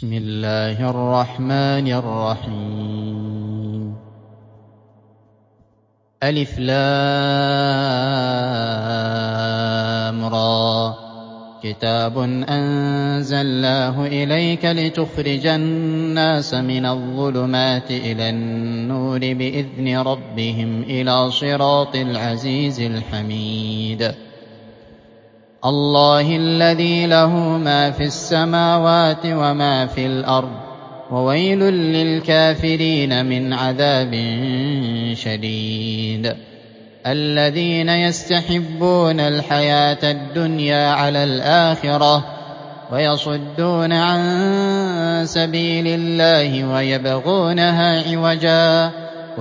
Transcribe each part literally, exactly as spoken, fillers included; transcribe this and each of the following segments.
بسم الله الرحمن الرحيم ألف لام را كتاب أنزلناه إليك لتخرج الناس من الظلمات إلى النور بإذن ربهم إلى صراط العزيز الحميد الله الذي له ما في السماوات وما في الأرض وويل للكافرين من عذاب شديد الذين يستحبون الحياة الدنيا على الآخرة ويصدون عن سبيل الله ويبغونها عوجا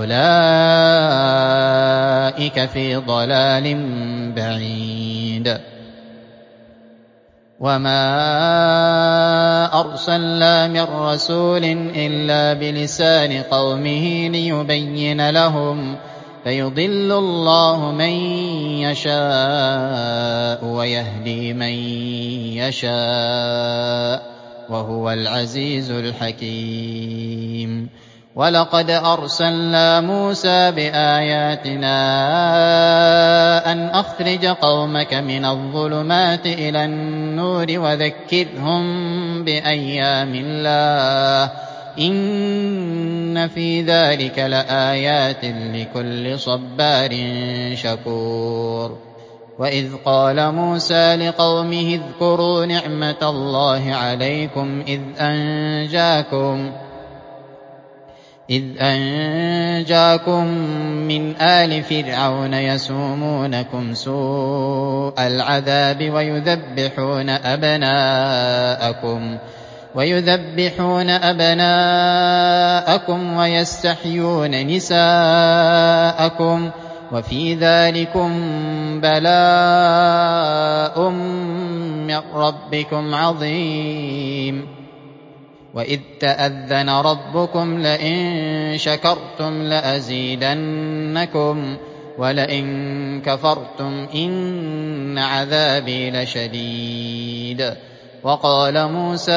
أولئك في ضلال بعيد وما أرسلنا من رسول إلا بلسان قومه ليبين لهم فيضل الله من يشاء ويهدي من يشاء وهو العزيز الحكيم ولقد أرسلنا موسى بآياتنا أن أخرج قومك من الظلمات إلى النور وذكرهم بأيام الله إن في ذلك لآيات لكل صبار شكور وإذ قال موسى لقومه اذكروا نعمة الله عليكم إذ أنجاكم إذ أنجاكم من آل فرعون يسومونكم سوء العذاب ويذبحون أبناءكم ويذبحون أبناءكم ويستحيون نساءكم وفي ذلكم بلاء من ربكم عظيم وإذ تأذن ربكم لئن شكرتم لأزيدنكم ولئن كفرتم إن عذابي لشديد وقال موسى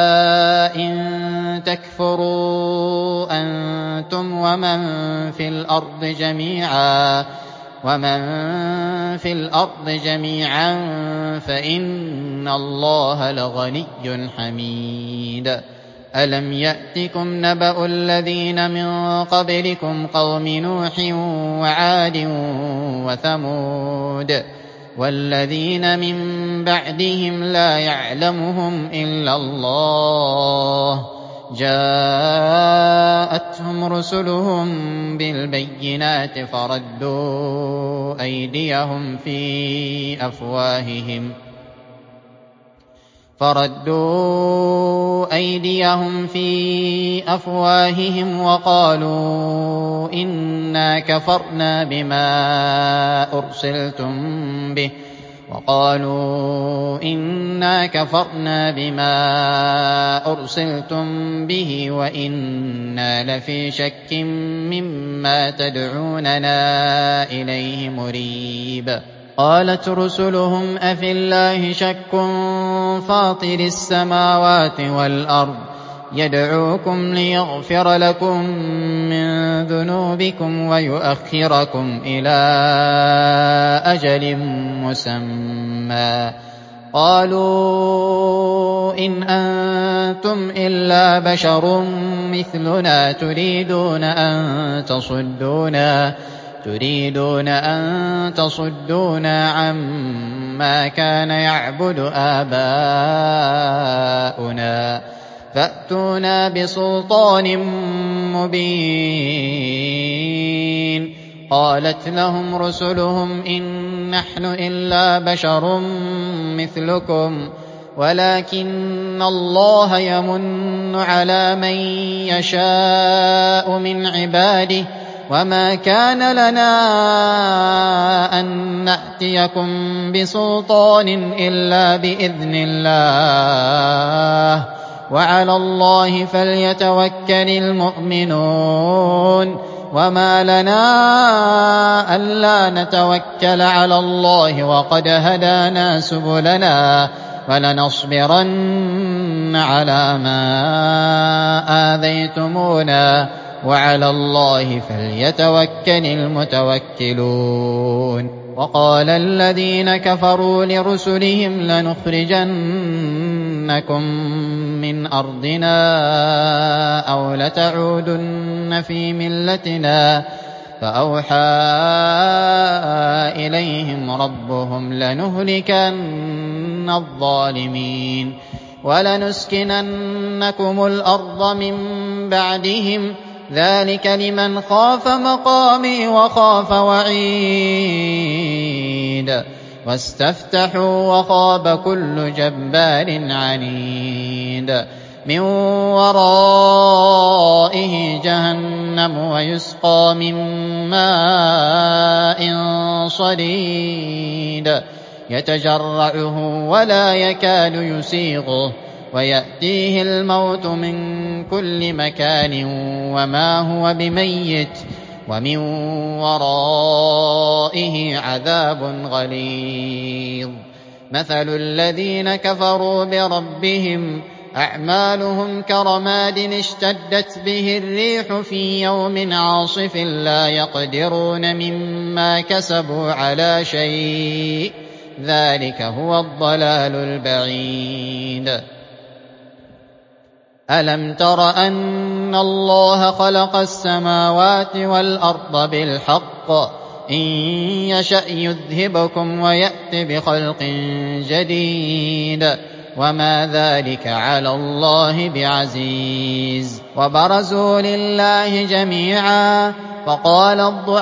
إن تكفروا أنتم ومن في الأرض جميعا ومن في الأرض جميعا فإن الله لغني حميد ألم يأتكم نبأ الذين من قبلكم قوم نوح وعاد وثمود والذين من بعدهم لا يعلمهم إلا الله جاءتهم رسلهم بالبينات فردوا أيديهم في أفواههم فردوا أيديهم في أفواههم وقالوا إنا كفرنا بما أرسلتم به وقالوا إنا كفرنا بما أرسلتم به وإنا لفي شك مما تدعوننا إليه مريب قالت رسلهم أفي الله شك فاطر السماوات والأرض يدعوكم ليغفر لكم من ذنوبكم ويؤخركم إلى أجل مسمى قالوا إن أنتم إلا بشر مثلنا تريدون أن تصدونا تريدون أن تصدونا عما كان يعبد آباؤنا فأتونا بسلطان مبين قالت لهم رسلهم إن نحن إلا بشر مثلكم ولكن الله يمن على من يشاء من عباده وما كان لنا أن نأتيكم بسلطان إلا بإذن الله وعلى الله فليتوكل المؤمنون وما لنا ألا نتوكل على الله وقد هدانا سبلنا ولنصبرن على ما آذيتمونا وعلى الله فليتوكل المتوكلون وقال الذين كفروا لرسلهم لنخرجنكم من أرضنا أو لتعودن في ملتنا فأوحى إليهم ربهم لنهلكن الظالمين ولنسكننكم الأرض من بعدهم ذلك لمن خاف مقامي وخاف وعيد واستفتحوا وخاب كل جبار عنيد من ورائه جهنم ويسقى من ماء صديد يتجرعه ولا يكاد يسيغه ويأتيه الموت من كل مكان وما هو بميت ومن ورائه عذاب غليظ مثل الذين كفروا بربهم أعمالهم كرماد اشتدت به الريح في يوم عاصف لا يقدرون مما كسبوا على شيء ذلك هو الضلال البعيد ألم تر أن الله خلق السماوات والأرض بالحق إن يشأ يذهبكم ويأت بخلق جديد وما ذلك على الله بعزيز وبرزوا لله جميعا فقال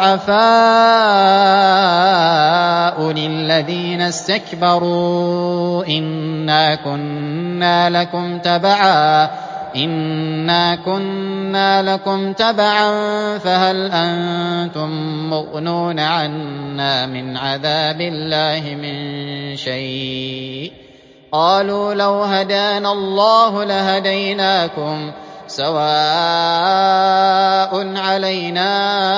الضعفاء للذين استكبروا إنا كنا لكم تبعا إنا كنا لكم تبعا فهل أنتم مغنون عنا من عذاب الله من شيء قالوا لو هدانا الله لهديناكم سواء علينا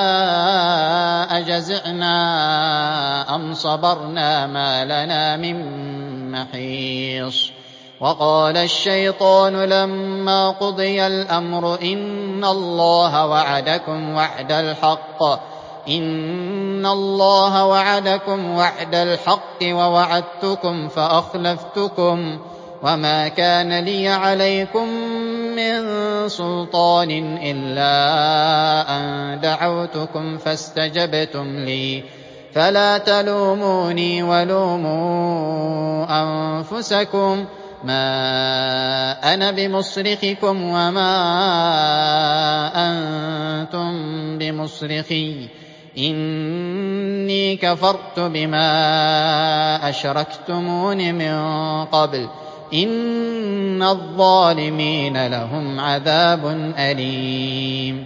أجزعنا أم صبرنا ما لنا من محيص وقال الشيطان لما قضي الأمر إن الله وعدكم وعد الحق إن الله وعدكم وعد الحق ووعدتكم فأخلفتكم وما كان لي عليكم من سلطان إلا أن دعوتكم فاستجبتم لي فلا تلوموني ولوموا أنفسكم ما أنا بمصرخكم وما أنتم بمصرخي إني كفرت بما أشركتمون من قبل إن الظالمين لهم عذاب أليم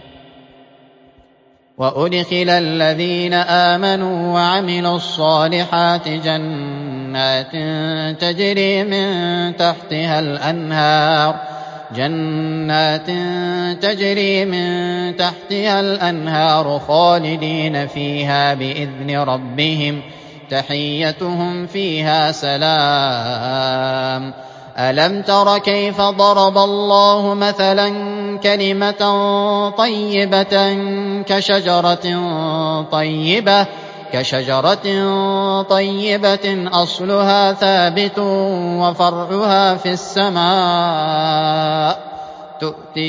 وأدخل الذين آمنوا وعملوا الصالحات جنات تجري من تحتها الأنهار جنات تجري من تحتها الأنهار خالدين فيها بإذن ربهم تحيتهم فيها سلام ألم تر كيف ضرب الله مثلا كلمة طيبة كشجرة طيبة كشجرة طيبة أصلها ثابت وفرعها في السماء تؤتي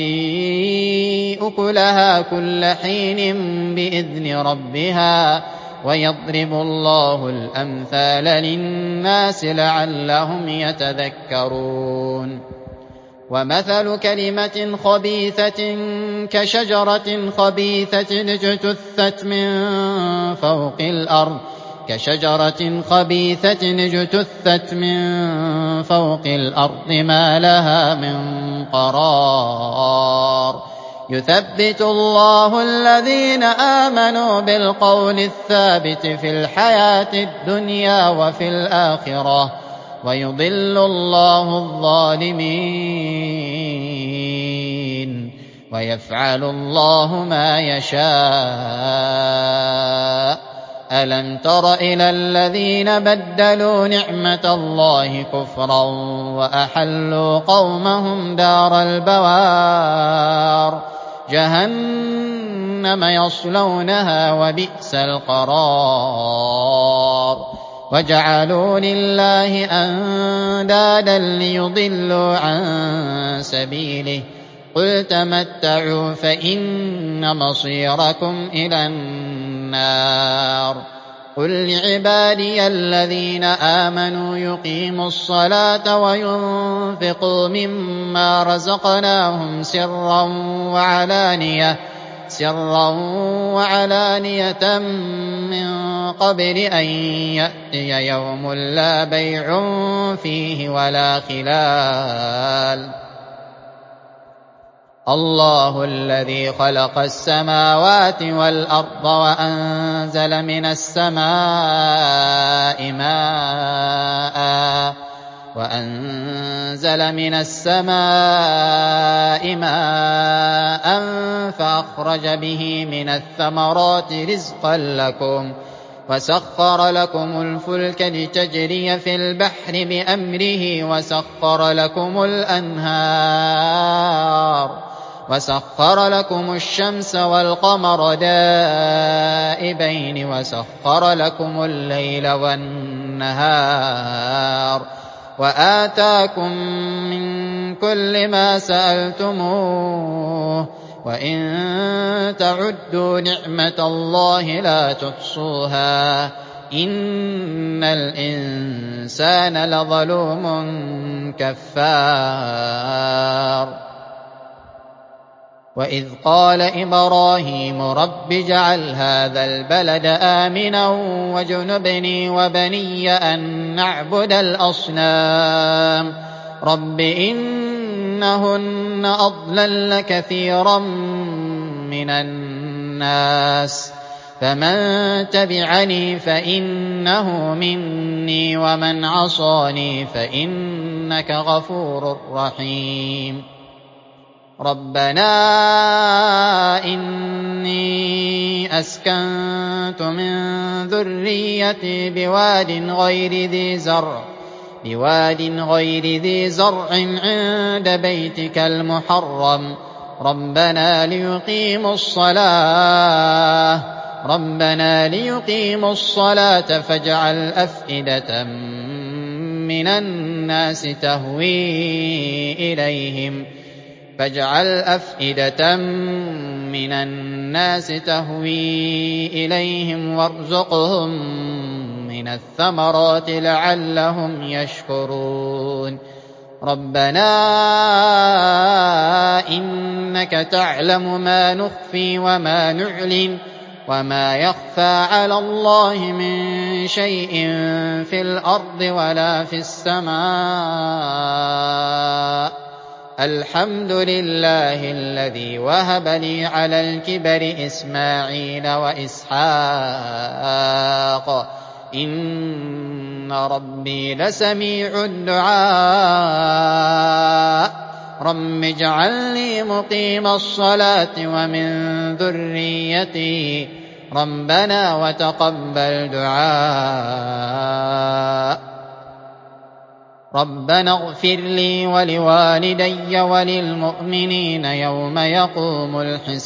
أكلها كل حين بإذن ربها ويضرب الله الأمثال للناس لعلهم يتذكرون ومثل كلمة خبيثة كشجرة خبيثة اجتثت من فوق الأرض كشجرة خبيثة اجتثت من فوق الأرض ما لها من قرار يثبت الله الذين آمنوا بالقول الثابت في الحياة الدنيا وفي الآخرة ويضل الله الظالمين ويفعل الله ما يشاء أَلَمْ تَرَ إِلَى الَّذِينَ بَدَّلُوا نِعْمَةَ اللَّهِ كُفْرًا وَأَحَلُّوا قَوْمَهُمْ دَارَ الْبَوَارِ جَهَنَّمَ يَصْلَوْنَهَا وَبِئْسَ الْقَرَارُ وَجَعَلُوا لِلَّهِ أَندَادًا لِّيُضِلُّوا عَن سَبِيلِهِ قُلْ تَمَتَّعُوا فَإِنَّ مَصِيرَكُمْ إِلَى النَّارِ قُل لِّعِبَادِيَ الَّذِينَ آمَنُوا يُقِيمُوا الصَّلَاةَ وَيُنفِقُوا مِمَّا رَزَقْنَاهُمْ سِرًّا وَعَلَانِيَةً سِرًّا وَعَلَانِيَةً مِّن قَبْلِ أَن يَأْتِيَ يَوْمٌ لَّا بَيْعٌ فِيهِ وَلَا خِلَالٌ اللَّهُ الَّذِي خَلَقَ السَّمَاوَاتِ وَالْأَرْضَ وَأَنزَلَ مِنَ السَّمَاءِ مَاءً وَأَنزَلَ مِنَ السَّمَاءِ مَاءً فَأَخْرَجَ بِهِ مِنَ الثَّمَرَاتِ رِزْقًا لَّكُمْ وَسَخَّرَ لَكُمُ الْفُلْكَ لِتَجْرِيَ فِي الْبَحْرِ بِأَمْرِهِ وَسَخَّرَ لَكُمُ الْأَنْهَارَ وَسَخَّرَ لَكُمُ الشَّمْسَ وَالْقَمَرَ دَائِبَيْنِ وَسَخَّرَ لَكُمُ اللَّيْلَ وَالنَّهَارَ وَآتَاكُم مِّن كُلِّ مَا سَأَلْتُمُوهُ وَإِن تَعُدُّوا نِعْمَةَ اللَّهِ لَا تُحْصُوهَا إِنَّ الْإِنسَانَ لَظَلُومٌ كَفَّارٌ وَإِذْ قَالَ إِبْرَاهِيمُ رَبِّ اجْعَلْ هَٰذَا الْبَلَدَ آمِنًا وَاجْنُبْنِي وَبَنِيَّ أَن نَّعْبُدَ الْأَصْنَامَ رَبِّ إِنَّهُنَّ أَضْلَلْنَ كَثِيرًا مِّنَ النَّاسِ فَمَن تَبِعَنِي فَإِنَّهُ مِنِّي وَمَنْ عَصَانِي فَإِنَّكَ غَفُورٌ رَّحِيمٌ رَبَّنَا إِنِّي أَسْكَنتُ مِن ذُرِّيَّتِي بِوَادٍ غَيْرِ ذِي زَرْعٍ بِوَادٍ غَيْرِ ذِي زَرْعٍ عِندَ بَيْتِكَ الْمُحَرَّمِ رَبَّنَا لِيُقِيمُوا الصَّلَاةَ رَبَّنَا لِيُقِيمُوا الصَّلَاةَ فَاجْعَلْ أَفْئِدَةً مِّنَ النَّاسِ تَهْوِي إِلَيْهِمْ فاجعل أفئدة من الناس تهوي إليهم وارزقهم من الثمرات لعلهم يشكرون ربنا إنك تعلم ما نخفي وما نعلن وما يخفى على الله من شيء في الأرض ولا في السماء الحمد لله الذي وهب لي على الكبر إسماعيل وإسحاق إن ربي لسميع الدعاء رب اجعلني مقيم الصلاة ومن ذريتي ربنا وتقبل دعاء ربنا اغفر لي ولوالدي وللمؤمنين يوم يقوم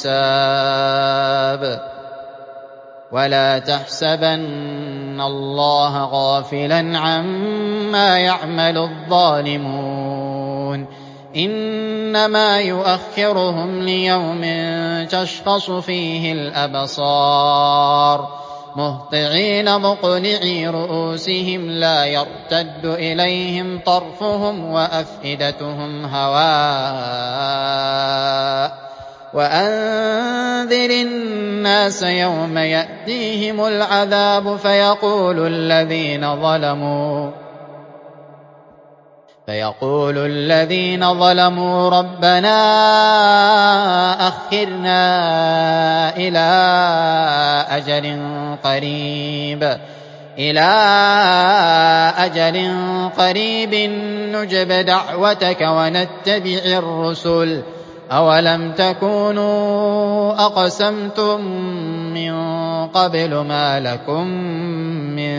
الحساب ولا تحسبن الله غافلا عما يعمل الظالمون إنما يؤخرهم ليوم تشخص فيه الأبصار مهطعين مقنعي رؤوسهم لا يرتد إليهم طرفهم وأفئدتهم هواء وأنذر الناس يوم يأتيهم العذاب فيقول الذين ظلموا فيقول الذين ظلموا ربنا أخرنا إلى أجل قريب إلى أجل قريب نجب دعوتك ونتبع الرسل أولم تكونوا أقسمتم من قبل ما لكم من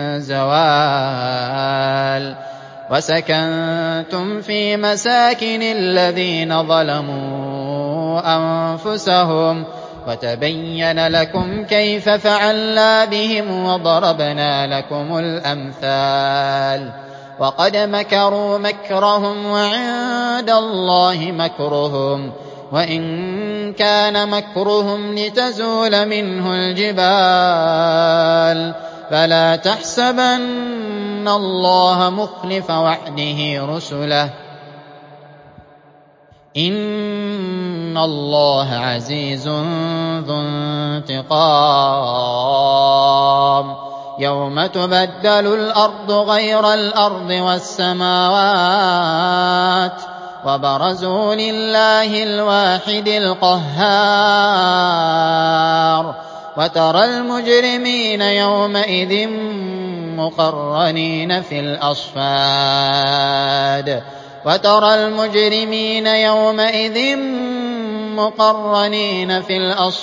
زوال وسكنتم في مساكن الذين ظلموا أنفسهم وتبين لكم كيف فعلنا بهم وضربنا لكم الأمثال وقد مكروا مكرهم وعند الله مكرهم وإن كان مكرهم لتزول منه الجبال فلا تحسبن الله مخلف وعده رسله إن الله عزيز ذو انتقام يوم تبدل الأرض غير الأرض والسماوات وبرزوا لله الواحد القهار وترى المجرمين يومئذ مقرنين في الأصفاد وترى المجرمين يومئذ مقرنين في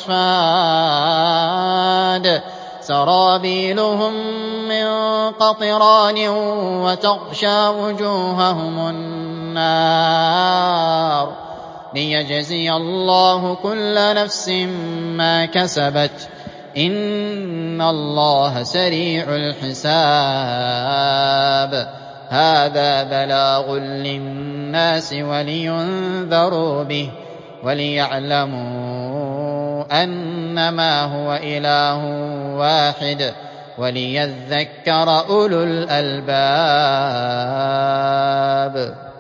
الأصفاد سرابيلهم من قطران وتغشى وجوههم النار ليجزي الله كل نفس ما كسبت إن الله سريع الحساب هذا بلاغ للناس ولينذروا به وليعلموا أنما هو إله واحد وليذكر أولو الألباب